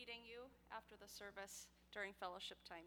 meeting you after the service during fellowship time.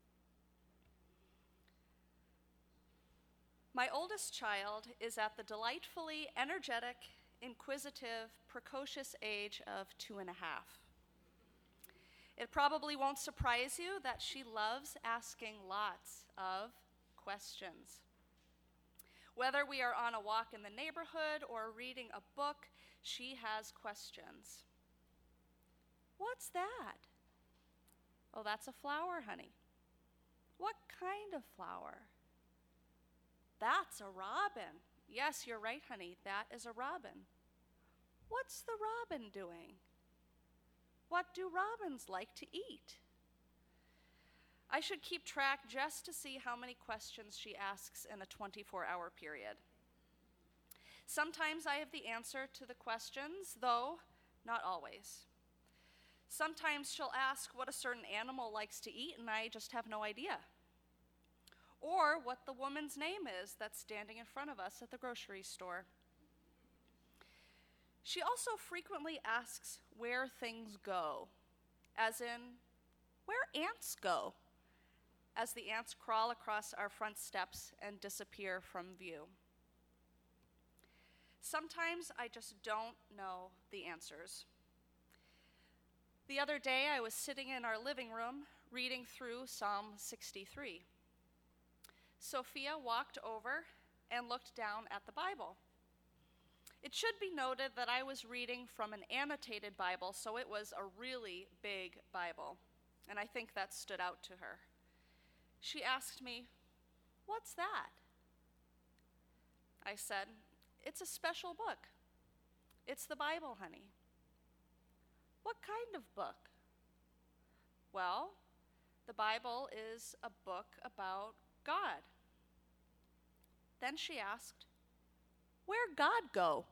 My oldest child is at the delightfully energetic, inquisitive, precocious age of 2.5. It probably won't surprise you that she loves asking lots of questions. Whether we are on a walk in the neighborhood or reading a book, she has questions. What's that? Oh, that's a flower, honey. What kind of flower? That's a robin. Yes, you're right, honey. That is a robin. What's the robin doing? What do robins like to eat? I should keep track just to see how many questions she asks in a 24-hour period. Sometimes I have the answer to the questions, though not always. Sometimes she'll ask what a certain animal likes to eat, and I just have no idea. Or what the woman's name is that's standing in front of us at the grocery store. She also frequently asks where things go, as in, where ants go, as the ants crawl across our front steps and disappear from view. Sometimes I just don't know the answers. The other day, I was sitting in our living room reading through Psalm 63. Sophia walked over and looked down at the Bible. It should be noted that I was reading from an annotated Bible, so it was a really big Bible, and I think that stood out to her. She asked me, "What's that?" I said, "It's a special book. It's the Bible, honey." "What kind of book?" "Well, the Bible is a book about God." Then she asked, "Where'd God go?"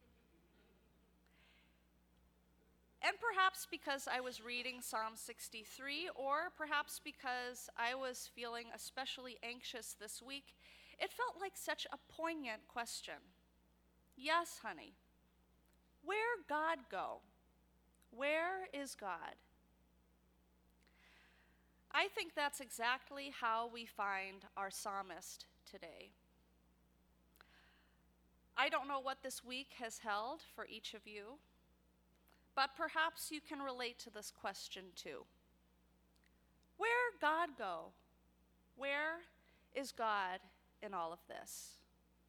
And perhaps because I was reading Psalm 63, or perhaps because I was feeling especially anxious this week, it felt like such a poignant question. Yes, honey. Where'd God go? Where is God? I think that's exactly how we find our psalmist today. I don't know what this week has held for each of you, but perhaps you can relate to this question too. Where'd God go? Where is God in all of this?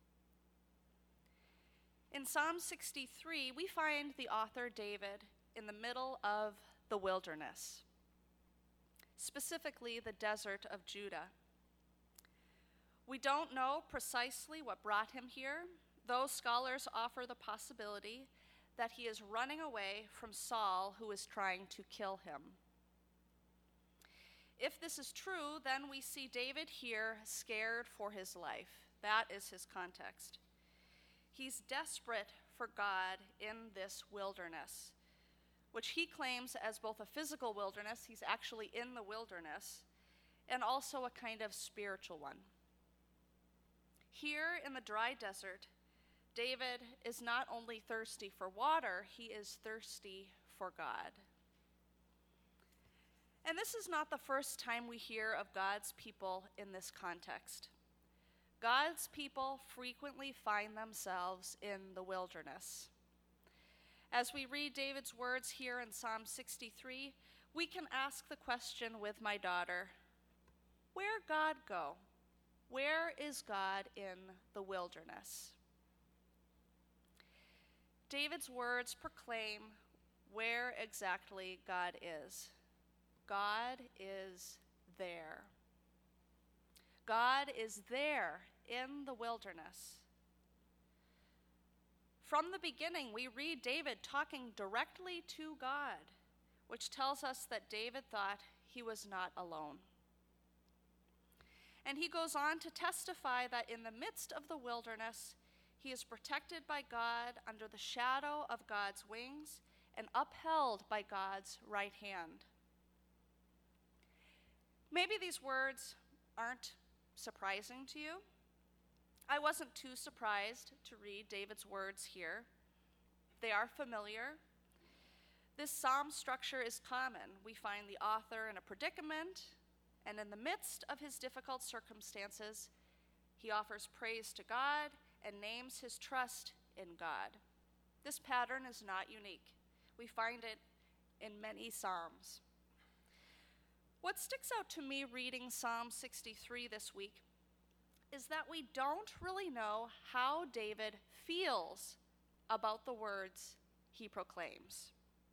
In Psalm 63, we find the author David in the middle of the wilderness, specifically the desert of Judah. We don't know precisely what brought him here, though scholars offer the possibility that he is running away from Saul, who is trying to kill him. If this is true, then we see David here scared for his life. That is his context. He's desperate for God in this wilderness, which he claims as both a physical wilderness, he's actually in the wilderness, and also a kind of spiritual one. Here in the dry desert, David is not only thirsty for water, he is thirsty for God. And this is not the first time we hear of God's people in this context. God's people frequently find themselves in the wilderness. As we read David's words here in Psalm 63, we can ask the question with my daughter, where'd God go? Where is God in the wilderness? David's words proclaim where exactly God is. God is there. God is there in the wilderness. From the beginning, we read David talking directly to God, which tells us that David thought he was not alone. And he goes on to testify that in the midst of the wilderness, he is protected by God under the shadow of God's wings and upheld by God's right hand. Maybe these words aren't surprising to you. I wasn't too surprised to read David's words here. They are familiar. This psalm structure is common. We find the author in a predicament, and in the midst of his difficult circumstances, he offers praise to God and names his trust in God. This pattern is not unique. We find it in many psalms. What sticks out to me reading Psalm 63 this week is that we don't really know how David feels about the words he proclaims.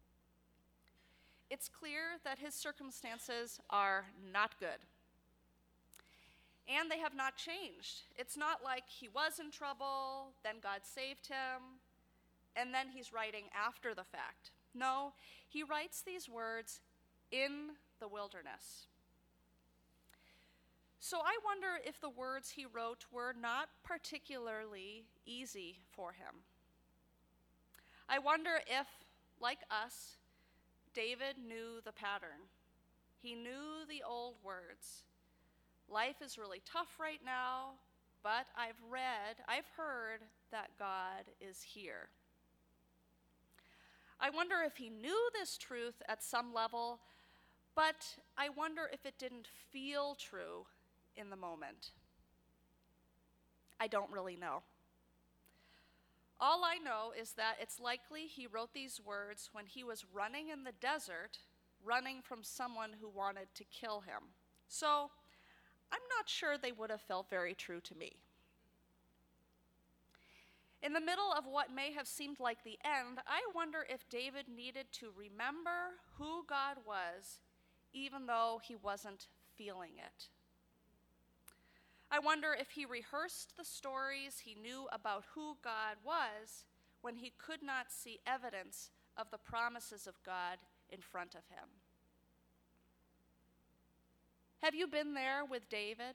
It's clear that his circumstances are not good, and they have not changed. It's not like he was in trouble, then God saved him, and then he's writing after the fact. No, he writes these words in the wilderness. So I wonder if the words he wrote were not particularly easy for him. I wonder if, like us, David knew the pattern. He knew the old words. Life is really tough right now, but I've heard that God is here. I wonder if he knew this truth at some level, but I wonder if it didn't feel true in the moment. I don't really know. All I know is that it's likely he wrote these words when he was running in the desert, running from someone who wanted to kill him. So I'm not sure they would have felt very true to me. In the middle of what may have seemed like the end, I wonder if David needed to remember who God was, even though he wasn't feeling it. I wonder if he rehearsed the stories he knew about who God was when he could not see evidence of the promises of God in front of him. Have you been there with David?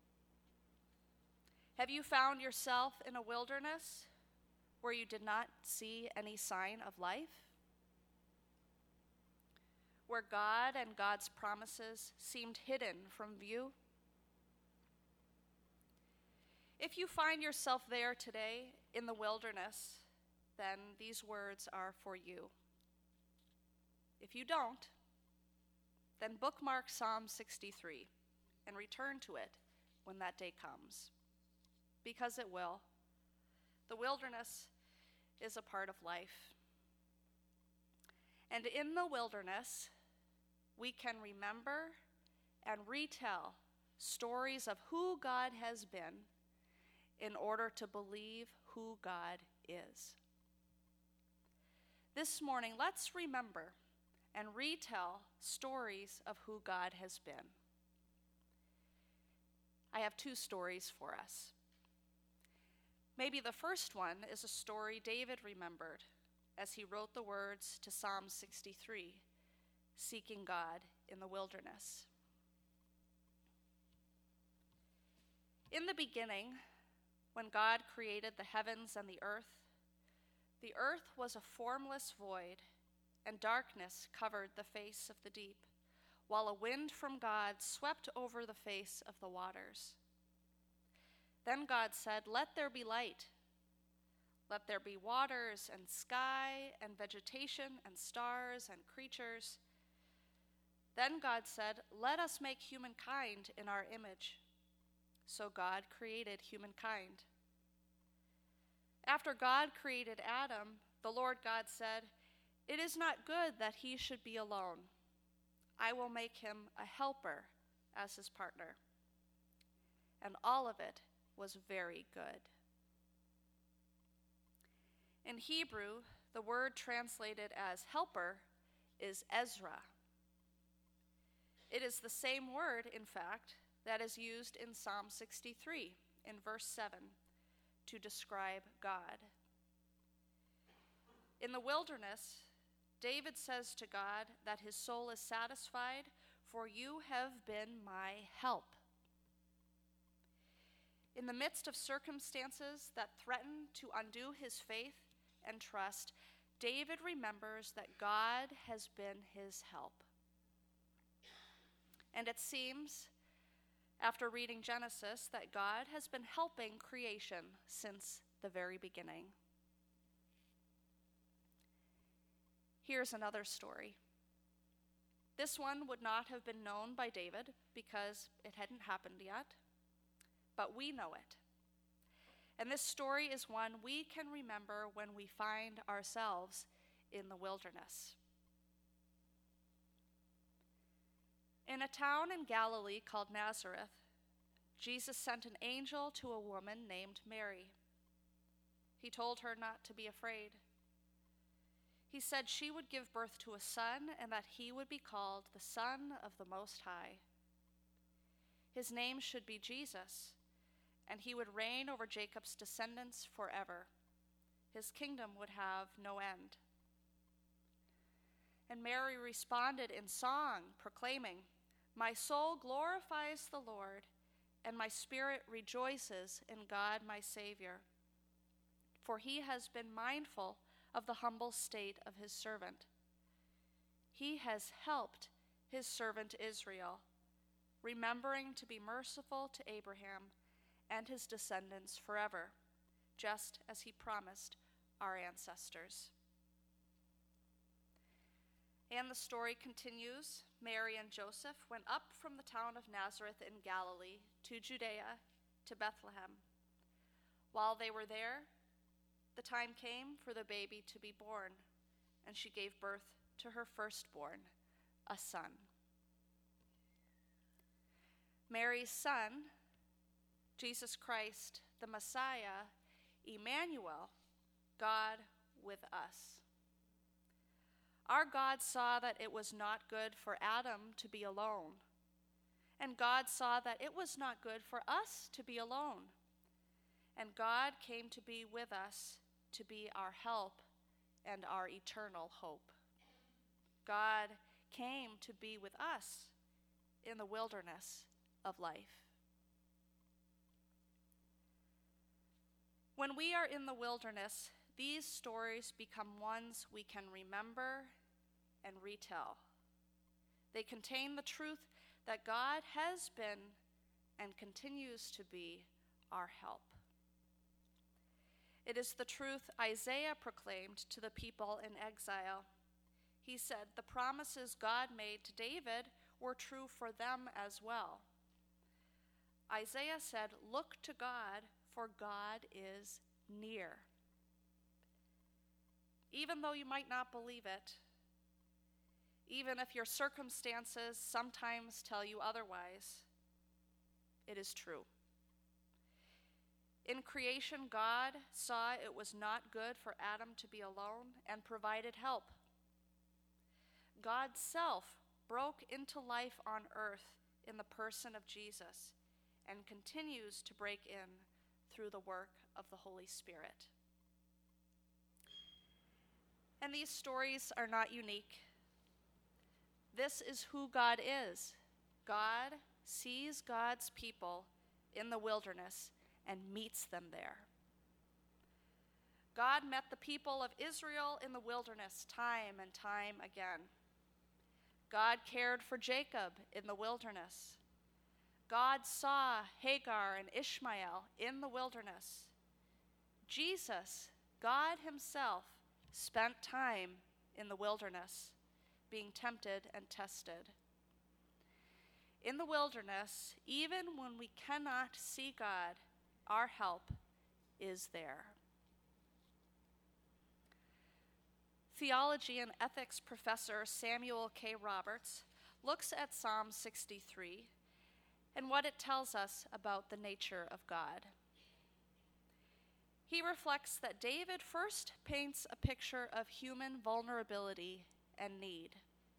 Have you found yourself in a wilderness where you did not see any sign of life? Where God and God's promises seemed hidden from view? If you find yourself there today in the wilderness, then these words are for you. If you don't, then bookmark Psalm 63 and return to it when that day comes, because it will. The wilderness is a part of life. And in the wilderness, we can remember and retell stories of who God has been in order to believe who God is. This morning, let's remember and retell stories of who God has been. I have two stories for us. Maybe the first one is a story David remembered as he wrote the words to Psalm 63, seeking God in the wilderness. In the beginning, when God created the heavens and the earth was a formless void, and darkness covered the face of the deep, while a wind from God swept over the face of the waters. Then God said, "Let there be light. Let there be waters and sky and vegetation and stars and creatures." Then God said, "Let us make humankind in our image." So God created humankind. After God created Adam, the Lord God said, "It is not good that he should be alone. I will make him a helper as his partner." And all of it was very good. In Hebrew, the word translated as helper is Ezra. It is the same word, in fact, that is used in Psalm 63 in verse 7 to describe God. In the wilderness, David says to God that his soul is satisfied, "For you have been my help." In the midst of circumstances that threaten to undo his faith and trust, David remembers that God has been his help. And it seems, after reading Genesis, that God has been helping creation since the very beginning. Here's another story. This one would not have been known by David because it hadn't happened yet, but we know it. And this story is one we can remember when we find ourselves in the wilderness. In a town in Galilee called Nazareth, Jesus sent an angel to a woman named Mary. He told her not to be afraid. He said she would give birth to a son and that he would be called the Son of the Most High. His name should be Jesus, and he would reign over Jacob's descendants forever. His kingdom would have no end. And Mary responded in song, proclaiming, "My soul glorifies the Lord, and my spirit rejoices in God my Savior. For he has been mindful of the humble state of his servant. He has helped his servant Israel, remembering to be merciful to Abraham and his descendants forever, just as he promised our ancestors." And the story continues. Mary and Joseph went up from the town of Nazareth in Galilee to Judea, to Bethlehem. While they were there, the time came for the baby to be born, and she gave birth to her firstborn, a son. Mary's son, Jesus Christ, the Messiah, Emmanuel, God with us. Our God saw that it was not good for Adam to be alone, and God saw that it was not good for us to be alone. And God came to be with us, to be our help and our eternal hope. God came to be with us in the wilderness of life. When we are in the wilderness, these stories become ones we can remember and retell. They contain the truth that God has been and continues to be our help. It is the truth Isaiah proclaimed to the people in exile. He said the promises God made to David were true for them as well. Isaiah said, "Look to God, for God is near." Even though you might not believe it, even if your circumstances sometimes tell you otherwise, it is true. In creation, God saw it was not good for Adam to be alone and provided help. God's self broke into life on earth in the person of Jesus and continues to break in through the work of the Holy Spirit. And these stories are not unique. This is who God is. God sees God's people in the wilderness and meets them there. God met the people of Israel in the wilderness time and time again. God cared for Jacob in the wilderness. God saw Hagar and Ishmael in the wilderness. Jesus, God himself, spent time in the wilderness, being tempted and tested. In the wilderness, even when we cannot see God, our help is there. Theology and ethics professor Samuel K. Roberts looks at Psalm 63 and what it tells us about the nature of God. He reflects that David first paints a picture of human vulnerability and need.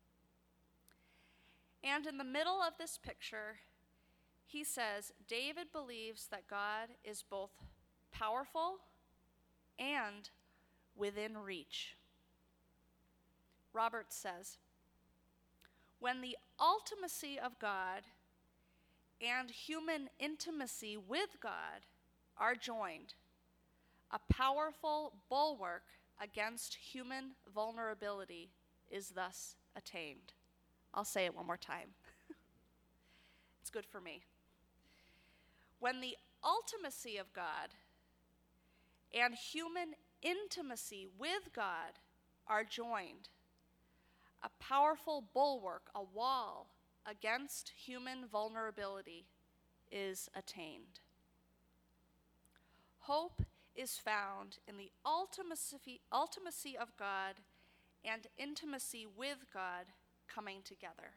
And in the middle of this picture, he says David believes that God is both powerful and within reach. Roberts says, when the ultimacy of God and human intimacy with God are joined, a powerful bulwark against human vulnerability is thus attained. I'll say it one more time. It's good for me. When the ultimacy of God and human intimacy with God are joined, a powerful bulwark, a wall against human vulnerability is attained. Hope is found in the ultimacy of God and intimacy with God coming together.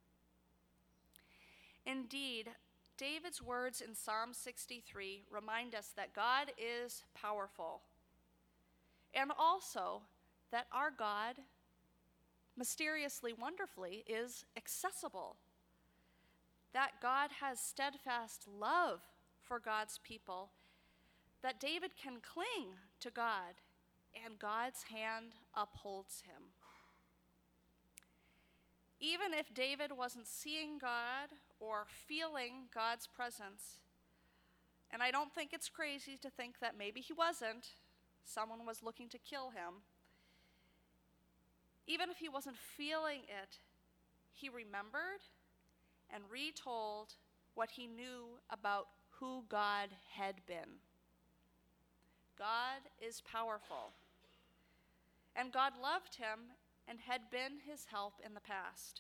Indeed, David's words in Psalm 63 remind us that God is powerful, and also that our God, mysteriously, wonderfully, is accessible. That God has steadfast love for God's people, that David can cling to God, and God's hand upholds him. Even if David wasn't seeing God or feeling God's presence, and I don't think it's crazy to think that maybe he wasn't, someone was looking to kill him. Even if he wasn't feeling it, he remembered and retold what he knew about who God had been. God is powerful, and God loved him and had been his help in the past.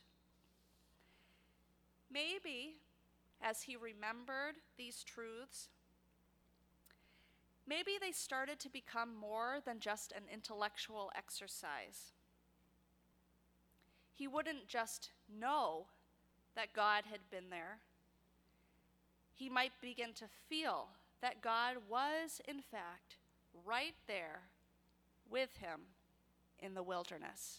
Maybe, as he remembered these truths, maybe they started to become more than just an intellectual exercise. He wouldn't just know that God had been there. He might begin to feel that God was, in fact, right there with him in the wilderness.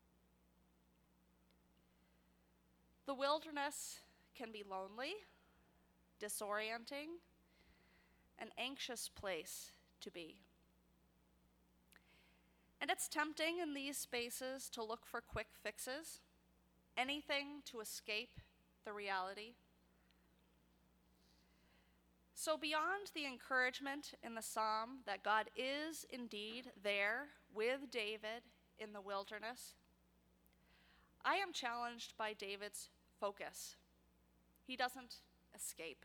The wilderness can be lonely, disorienting, an anxious place to be. And it's tempting in these spaces to look for quick fixes, anything to escape the reality. So beyond the encouragement in the psalm that God is indeed there with David in the wilderness, I am challenged by David's focus. He doesn't escape.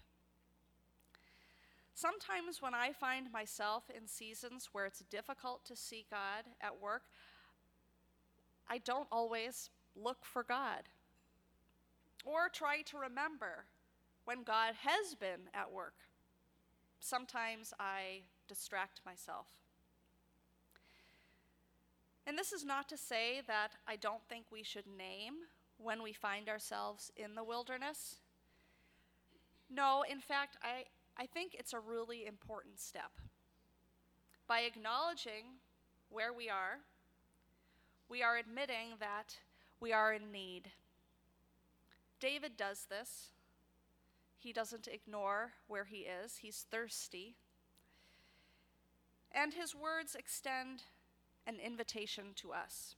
Sometimes when I find myself in seasons where it's difficult to see God at work, I don't always look for God or try to remember when God has been at work. Sometimes I distract myself. And this is not to say that I don't think we should name when we find ourselves in the wilderness. No, in fact, I think it's a really important step. By acknowledging where we are admitting that we are in need. David does this. He doesn't ignore where he is. He's thirsty. And his words extend an invitation to us.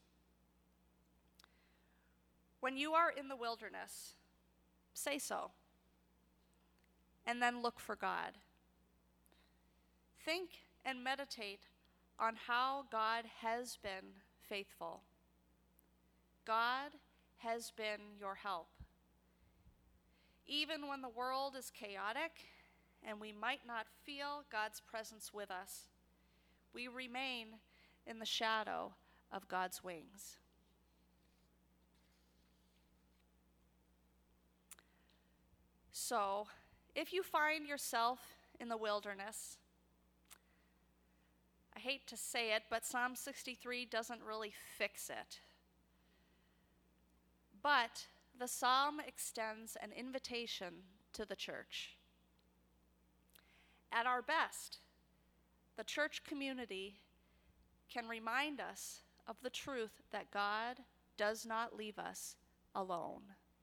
When you are in the wilderness, say so. And then look for God. Think and meditate on how God has been faithful. God has been your help. Even when the world is chaotic and we might not feel God's presence with us, we remain in the shadow of God's wings. So, if you find yourself in the wilderness, I hate to say it, but Psalm 63 doesn't really fix it. But the psalm extends an invitation to the church. At our best, the church community can remind us of the truth that God does not leave us alone.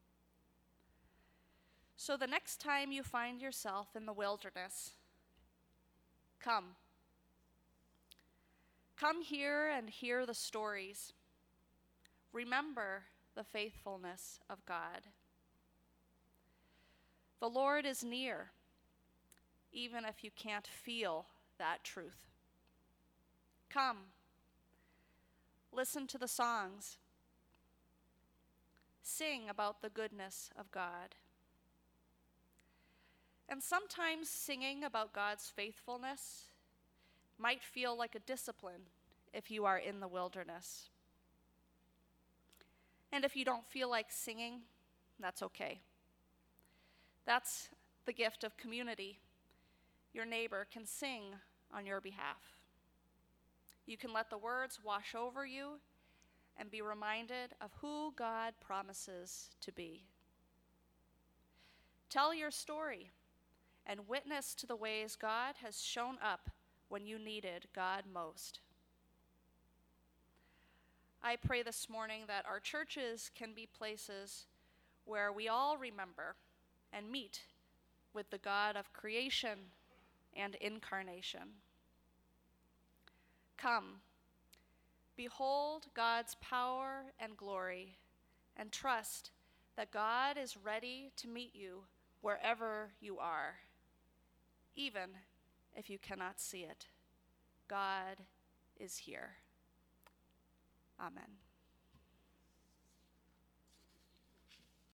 So the next time you find yourself in the wilderness, come. Come here and hear the stories. Remember the faithfulness of God. The Lord is near, even if you can't feel that truth. Come. Listen to the songs. Sing about the goodness of God. And sometimes singing about God's faithfulness might feel like a discipline if you are in the wilderness. And if you don't feel like singing, that's okay. That's the gift of community. Your neighbor can sing on your behalf. You can let the words wash over you and be reminded of who God promises to be. Tell your story and witness to the ways God has shown up when you needed God most. I pray this morning that our churches can be places where we all remember and meet with the God of creation and incarnation. Come, behold God's power and glory, and trust that God is ready to meet you wherever you are, even if you cannot see it. God is here. Amen.